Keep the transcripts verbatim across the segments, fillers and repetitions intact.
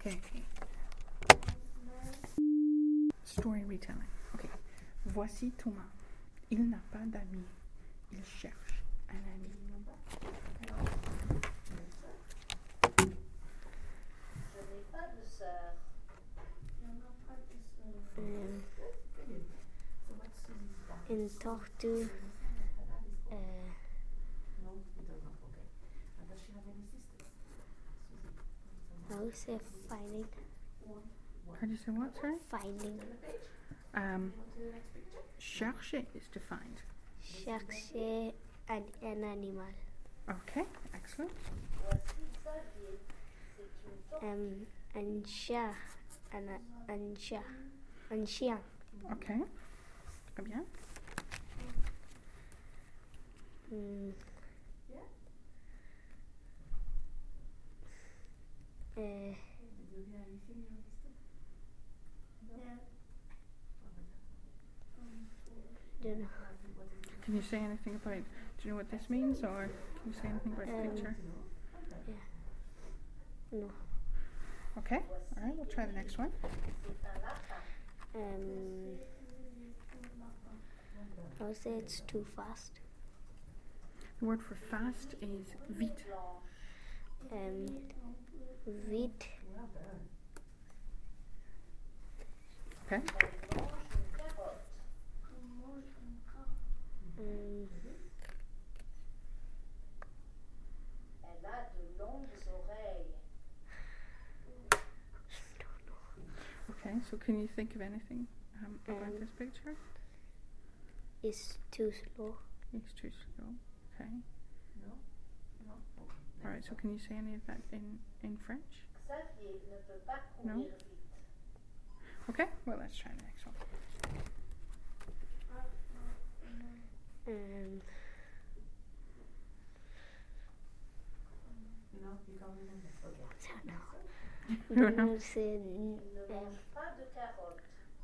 Okay. Story retelling. Okay. Voici Thomas. Il n'a pas d'amis. Il cherche un ami. Je n'ai pas de sœur. Um, in Tortu, uh, I would say finding. How do you say what, sorry? Finding. Um, chercher is to find. Chercher un, un animal. Okay, excellent. Voici Xavier. C'est une Um, un chat. Un, un chat. Un chien. Okay. Très bien. Mm. Uh, don't know. Can you say anything about, do you know what this means, or can you say anything about the Um, picture? No. Okay, alright, we'll try the next one. Um, I would say it's too fast. The word for fast is vite. Um, vite. Okay. Um, Elle a de longues oreilles. Okay, so can you think of anything um, about Um, this picture? it's too slow. It's too slow. Okay. Alright, so can you say any of that in, in French? Xavier ne peut pas courir No. vite. Okay, well, let's try the next one. Um, I don't know. I would say Il ne um, mange pas de carottes.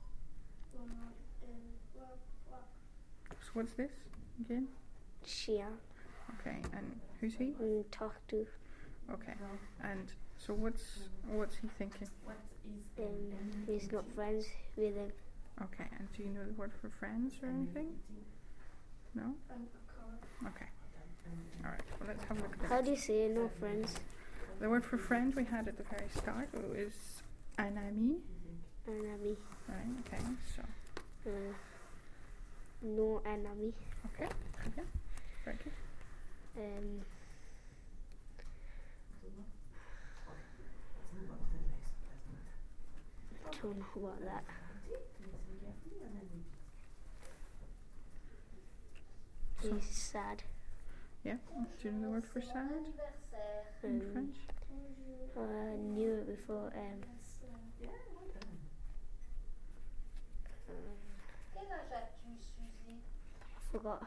So what's this again? chien. Okay, and who's he? Mm, talk to. Okay, and so what's what's he thinking? Um, he's not friends with him. Okay, and do you know the word for friends or anything? No? Okay. Alright, well, let's have a look at How that. do you say no friends? The word for friend we had at the very start was un ami. Un ami. Right, okay, so, Uh, no un ami. okay, très bien. Very good. Um, I don't know about that. So- He's sad. Yeah, do you know the word for sad Anniversaire. in Um, French? I knew it before. Um, Quel âge as-tu, Suzy? I forgot.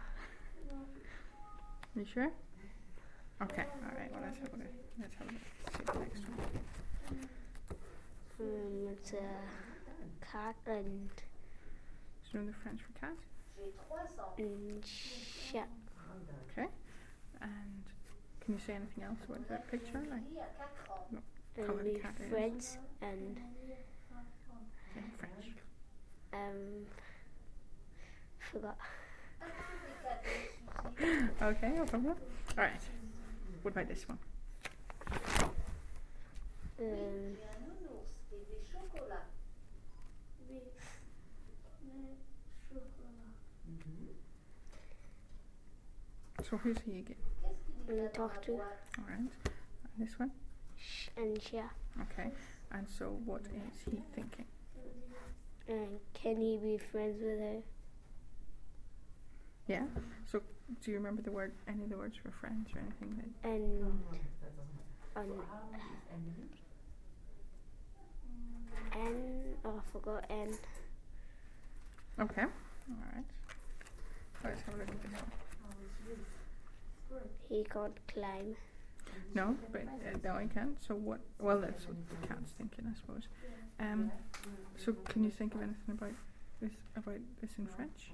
You sure? Okay, alright, well, let's have a look. Let's have a look. See the next one. Um, it's a cat and, Do you know the French for cat? J'ai trois ans. and chat. Okay, and can you say anything else about that picture? Like, Lily a quatre ans. Colour And the we cat is. friends and in French. um, forgot. As-tu des cadeaux, Suzy? Okay, no problem. Alright, what about this one? Um, J'ai un nounours et des chocolats. So who's he again? Qu'est-ce qu'il y a Mm, dans talk la to. boîte? Alright, and this one? sh- and chat. Okay, and so what is he thinking? And can he be friends with her? Yeah, so do you remember the word, any of the words for friends or anything that, And and N. Oh, I forgot N. okay, alright. Let's have a look at this one. He can't climb. No, but uh, no, I can't. So what? Well, that's what the cat's thinking, I suppose. Um, so can you think of anything about this about this in French?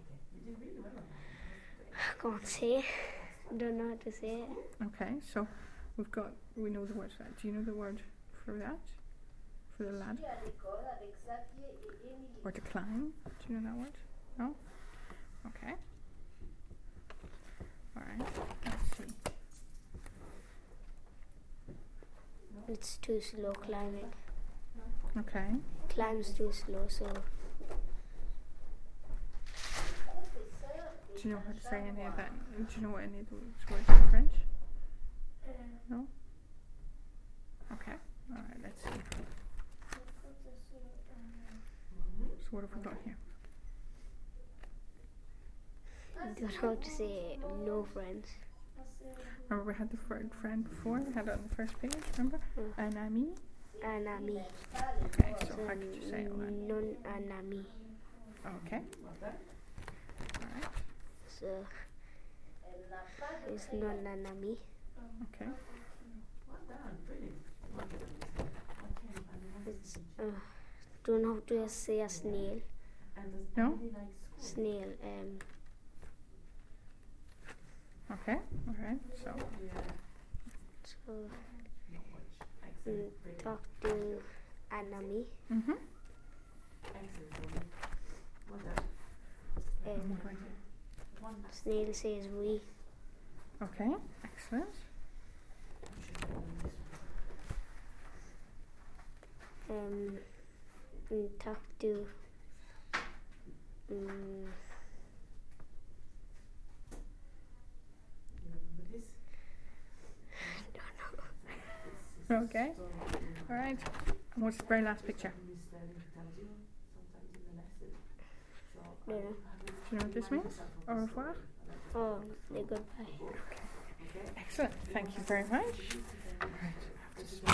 I can't say. Don't know how to say it. Okay, so we've got we know the word for that. Do you know the word for that? for the lad. Je suis à l'école avec Xavier et Émilie. Or decline. Do you know that word? No? Okay. Alright, let's see. It's too slow climbing. Okay. Climbs too slow, so Professeur Do you know how to say any of Jean-Noir. that? Do you know what any of those words in French? No? Okay. Alright, let's see. So what have we got here? you don't know how to say no friends. Remember we had the word friend before? We had it on the first page, remember? Mm. Un ami? Un ami. Okay, so So how could you say all that? non un ami. Okay. Alright. So Elle n'a pas de it's crayon. non un ami. Okay. It's uh, don't know how to say a snail. No? Snail. Um. Okay. Alright. So So mm, talk to an ami. mm-hmm. Um, snail says we. Okay. Excellent. Um. mm, talk to. Um, Okay. Alright. And what's the very last picture? don't know. Do you know what this means? Au revoir? Oh, the goodbye. Excellent. Thank you very much. Alright.